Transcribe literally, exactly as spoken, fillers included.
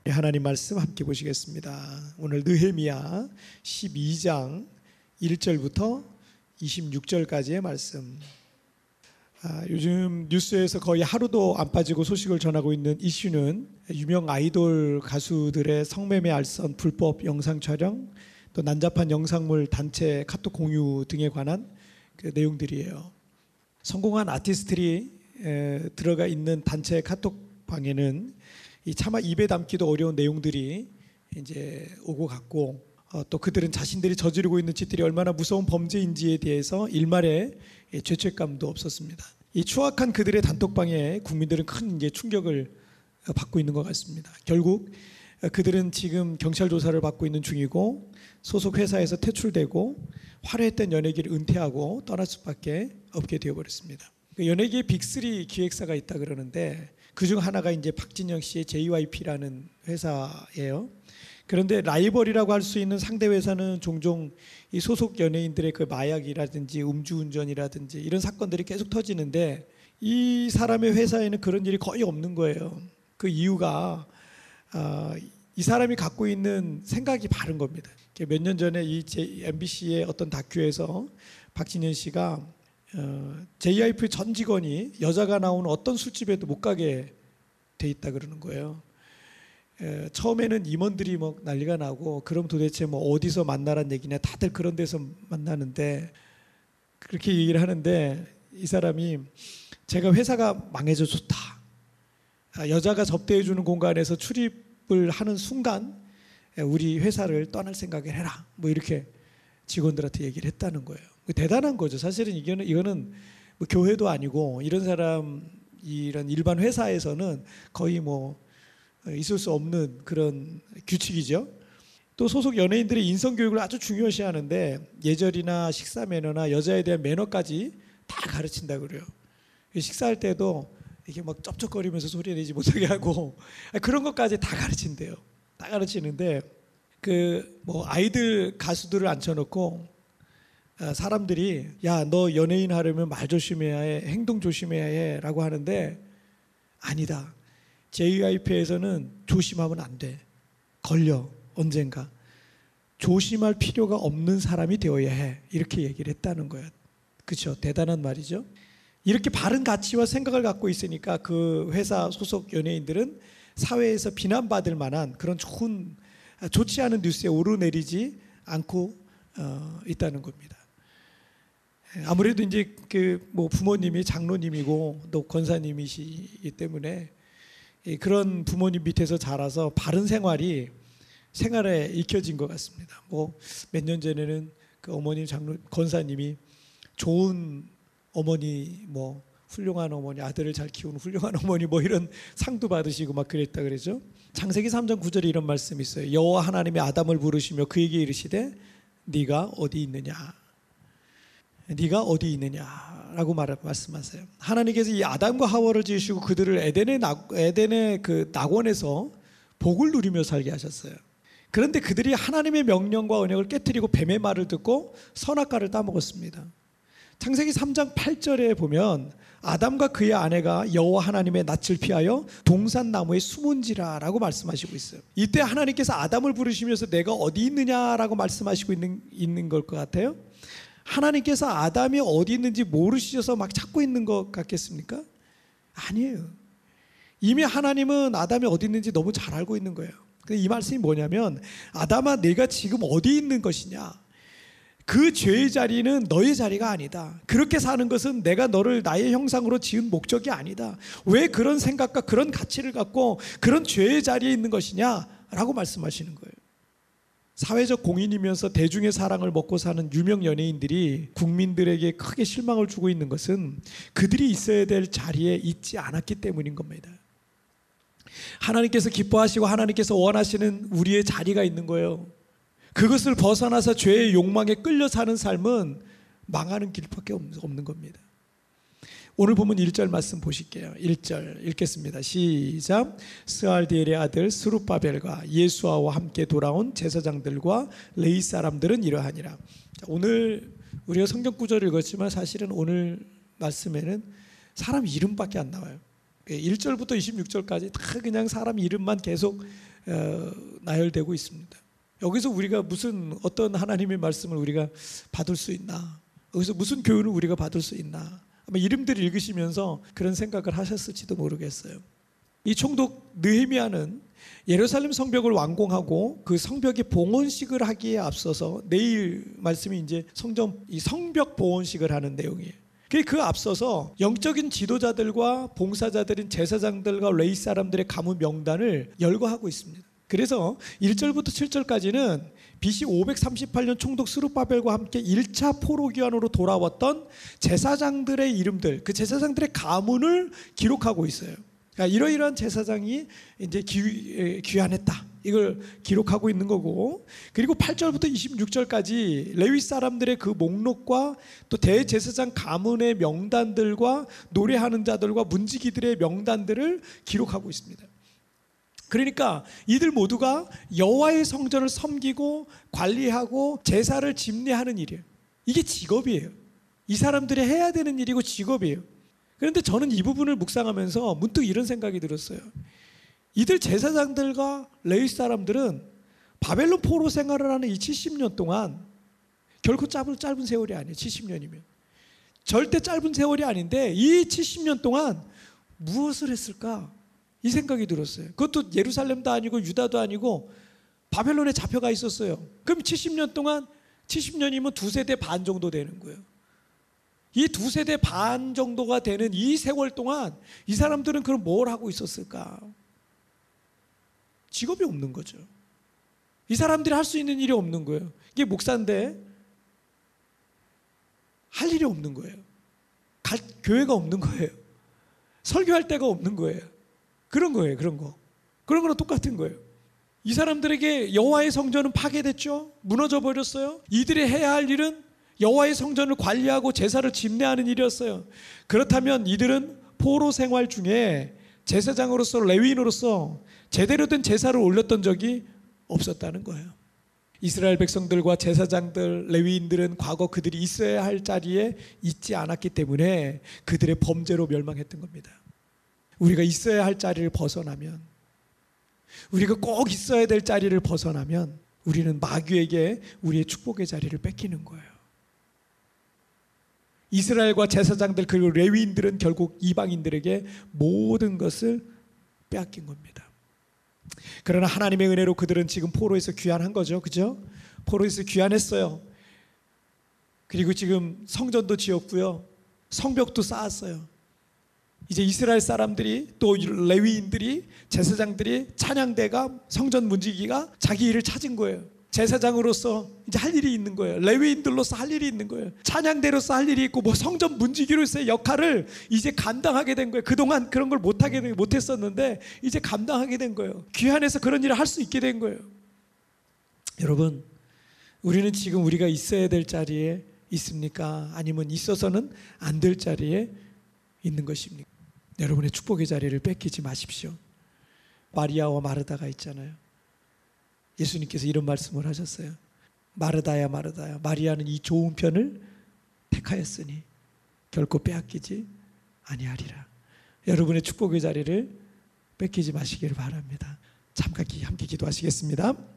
하나님 말씀 함께 보시겠습니다. 오늘 느헤미야 십이 장 일 절부터 이십육 절까지의 말씀. 아, 요즘 뉴스에서 거의 하루도 안 빠지고 소식을 전하고 있는 이슈는 유명 아이돌 가수들의 성매매 알선 불법 영상 촬영, 또 난잡한 영상물 단체 카톡 공유 등에 관한 그 내용들이에요. 성공한 아티스트들이 에, 들어가 있는 단체 카톡방에는 이 차마 입에 담기도 어려운 내용들이 이제 오고 갔고, 어, 또 그들은 자신들이 저지르고 있는 짓들이 얼마나 무서운 범죄인지에 대해서 일말의 죄책감도 없었습니다. 이 추악한 그들의 단톡방에 국민들은 큰 이제 충격을 받고 있는 것 같습니다. 결국 그들은 지금 경찰 조사를 받고 있는 중이고, 소속 회사에서 퇴출되고 화려했던 연예계를 은퇴하고 떠날 수밖에 없게 되어버렸습니다. 연예계 빅쓰리 기획사가 있다 그러는데 그중 하나가 이제 박진영 씨의 제이와이피라는 회사예요. 그런데 라이벌이라고 할 수 있는 상대 회사는 종종 이 소속 연예인들의 그 마약이라든지 음주운전이라든지 이런 사건들이 계속 터지는데, 이 사람의 회사에는 그런 일이 거의 없는 거예요. 그 이유가 어, 이 사람이 갖고 있는 생각이 바른 겁니다. 몇 년 전에 이 엠비씨의 어떤 다큐에서 박진현 씨가 어, 제이와이피 전 직원이 여자가 나오는 어떤 술집에도 못 가게 돼 있다 그러는 거예요. 에, 처음에는 임원들이 뭐 난리가 나고, 그럼 도대체 뭐 어디서 만나란 얘기냐, 다들 그런 데서 만나는데, 그렇게 얘기를 하는데 이 사람이 제가 회사가 망해져 좋다, 아, 여자가 접대해 주는 공간에서 출입을 하는 순간 우리 회사를 떠날 생각을 해라, 뭐 이렇게 직원들한테 얘기를 했다는 거예요. 대단한 거죠. 사실은 이거는, 이거는 뭐 교회도 아니고 이런 사람, 이런 일반 회사에서는 거의 뭐 있을 수 없는 그런 규칙이죠. 또 소속 연예인들이 인성교육을 아주 중요시 하는데 예절이나 식사 매너나 여자에 대한 매너까지 다 가르친다 그래요. 식사할 때도 이렇게 막 쩝쩝거리면서 소리 내지 못하게 하고 그런 것까지 다 가르친대요. 다 가르치는데 그 뭐 아이들 가수들을 앉혀놓고 사람들이 야, 너 연예인 하려면 말 조심해야 해, 행동 조심해야 해 라고 하는데, 아니다, 제이와이피에서는 조심하면 안 돼, 걸려 언젠가, 조심할 필요가 없는 사람이 되어야 해, 이렇게 얘기를 했다는 거예요. 그렇죠? 대단한 말이죠. 이렇게 바른 가치와 생각을 갖고 있으니까 그 회사 소속 연예인들은 사회에서 비난받을 만한 그런 좋은, 좋지 않은 뉴스에 오르내리지 않고 어, 있다는 겁니다. 아무래도 이제 그 뭐 부모님이 장로님이고 또 권사님이시기 때문에 그런 부모님 밑에서 자라서 바른 생활이 생활에 익혀진 것 같습니다. 뭐 몇 년 전에는 그 어머님 장로 권사님이 좋은 어머니, 뭐 훌륭한 어머니, 아들을 잘 키우는 훌륭한 어머니, 뭐 이런 상도 받으시고 막 그랬다 그러죠. 창세기 삼 장 구 절에 이런 말씀이 있어요. 여호와 하나님이 아담을 부르시며 그에게 이르시되 네가 어디 있느냐, 네가 어디 있느냐라고 말씀하세요. 하나님께서 이 아담과 하와를 지으시고 그들을 에덴의 낙, 에덴의 그 낙원에서 복을 누리며 살게 하셨어요. 그런데 그들이 하나님의 명령과 언약을 깨트리고 뱀의 말을 듣고 선악과를 따먹었습니다. 창세기 삼 장 팔 절에 보면 아담과 그의 아내가 여호와 하나님의 낯을 피하여 동산나무에 숨은지라라고 말씀하시고 있어요. 이때 하나님께서 아담을 부르시면서 내가 어디 있느냐라고 말씀하시고 있는, 있는 걸 것 같아요. 하나님께서 아담이 어디 있는지 모르셔서 막 찾고 있는 것 같겠습니까? 아니에요. 이미 하나님은 아담이 어디 있는지 너무 잘 알고 있는 거예요. 이 말씀이 뭐냐면, 아담아 내가 지금 어디 있는 것이냐, 그 죄의 자리는 너의 자리가 아니다. 그렇게 사는 것은 내가 너를 나의 형상으로 지은 목적이 아니다. 왜 그런 생각과 그런 가치를 갖고 그런 죄의 자리에 있는 것이냐라고 말씀하시는 거예요. 사회적 공인이면서 대중의 사랑을 먹고 사는 유명 연예인들이 국민들에게 크게 실망을 주고 있는 것은 그들이 있어야 될 자리에 있지 않았기 때문인 겁니다. 하나님께서 기뻐하시고 하나님께서 원하시는 우리의 자리가 있는 거예요. 그것을 벗어나서 죄의 욕망에 끌려 사는 삶은 망하는 길밖에 없는 겁니다. 오늘 보면 일 절 말씀 보실게요. 일 절 읽겠습니다. 시작. 스알디엘의 아들 스룹바벨과 예수아와 함께 돌아온 제사장들과 레위 사람들은 이러하니라. 오늘 우리가 성경 구절을 읽었지만 사실은 오늘 말씀에는 사람 이름밖에 안 나와요. 일 절부터 이십육 절까지 다 그냥 사람 이름만 계속 어, 나열되고 있습니다. 여기서 우리가 무슨 어떤 하나님의 말씀을 우리가 받을 수 있나? 여기서 무슨 교훈을 우리가 받을 수 있나? 아마 이름들을 읽으시면서 그런 생각을 하셨을지도 모르겠어요. 이 총독 느헤미야는 예루살렘 성벽을 완공하고 그 성벽의 봉헌식을 하기에 앞서서, 내일 말씀이 이제 성전 이 성벽 봉헌식을 하는 내용이에요. 그 앞서서 영적인 지도자들과 봉사자들인 제사장들과 레위 사람들의 가문 명단을 열거하고 있습니다. 그래서 일 절부터 칠 절까지는 비씨 오백삼십팔 년 총독 스룹바벨과 함께 일 차 포로 귀환으로 돌아왔던 제사장들의 이름들, 그 제사장들의 가문을 기록하고 있어요. 그러니까 이러이러한 제사장이 이제 귀, 귀환했다, 이걸 기록하고 있는 거고, 그리고 팔 절부터 이십육 절까지 레위 사람들의 그 목록과 또 대제사장 가문의 명단들과 노래하는 자들과 문지기들의 명단들을 기록하고 있습니다. 그러니까 이들 모두가 여호와의 성전을 섬기고 관리하고 제사를 집례하는 일이에요. 이게 직업이에요. 이 사람들이 해야 되는 일이고 직업이에요. 그런데 저는 이 부분을 묵상하면서 문득 이런 생각이 들었어요. 이들 제사장들과 레위 사람들은 바벨론 포로 생활을 하는 이 칠십 년 동안 결코 짧은, 짧은 세월이 아니에요. 칠십 년이면 절대 짧은 세월이 아닌데 이 칠십 년 동안 무엇을 했을까? 이 생각이 들었어요. 그것도 예루살렘도 아니고 유다도 아니고 바벨론에 잡혀가 있었어요. 그럼 칠십 년 동안, 칠십 년이면 두 세대 반 정도 되는 거예요. 이 두 세대 반 정도가 되는 이 세월 동안 이 사람들은 그럼 뭘 하고 있었을까? 직업이 없는 거죠. 이 사람들이 할 수 있는 일이 없는 거예요. 이게 목사인데 할 일이 없는 거예요. 갈, 교회가 없는 거예요. 설교할 데가 없는 거예요. 그런 거예요. 그런 거. 그런 거랑 똑같은 거예요. 이 사람들에게 여호와의 성전은 파괴됐죠. 무너져 버렸어요. 이들이 해야 할 일은 여호와의 성전을 관리하고 제사를 집례하는 일이었어요. 그렇다면 이들은 포로 생활 중에 제사장으로서, 레위인으로서 제대로 된 제사를 올렸던 적이 없었다는 거예요. 이스라엘 백성들과 제사장들, 레위인들은 과거 그들이 있어야 할 자리에 있지 않았기 때문에 그들의 범죄로 멸망했던 겁니다. 우리가 있어야 할 자리를 벗어나면, 우리가 꼭 있어야 될 자리를 벗어나면 우리는 마귀에게 우리의 축복의 자리를 뺏기는 거예요. 이스라엘과 제사장들 그리고 레위인들은 결국 이방인들에게 모든 것을 빼앗긴 겁니다. 그러나 하나님의 은혜로 그들은 지금 포로에서 귀환한 거죠. 그죠? 포로에서 귀환했어요. 그리고 지금 성전도 지었고요, 성벽도 쌓았어요. 이제 이스라엘 사람들이, 또 레위인들이, 제사장들이, 찬양대가, 성전 문지기가 자기 일을 찾은 거예요. 제사장으로서 이제 할 일이 있는 거예요. 레위인들로서 할 일이 있는 거예요. 찬양대로서 할 일이 있고, 뭐 성전 문지기로서의 역할을 이제 감당하게 된 거예요. 그동안 그런 걸 못하게 못했었는데 이제 감당하게 된 거예요. 귀환해서 그런 일을 할 수 있게 된 거예요. 여러분, 우리는 지금 우리가 있어야 될 자리에 있습니까? 아니면 있어서는 안 될 자리에 있는 것입니까? 여러분의 축복의 자리를 뺏기지 마십시오. 마리아와 마르다가 있잖아요. 예수님께서 이런 말씀을 하셨어요. 마르다야 마르다야, 마리아는 이 좋은 편을 택하였으니 결코 빼앗기지 아니하리라. 여러분의 축복의 자리를 뺏기지 마시기를 바랍니다. 잠깐 함께 기도하시겠습니다.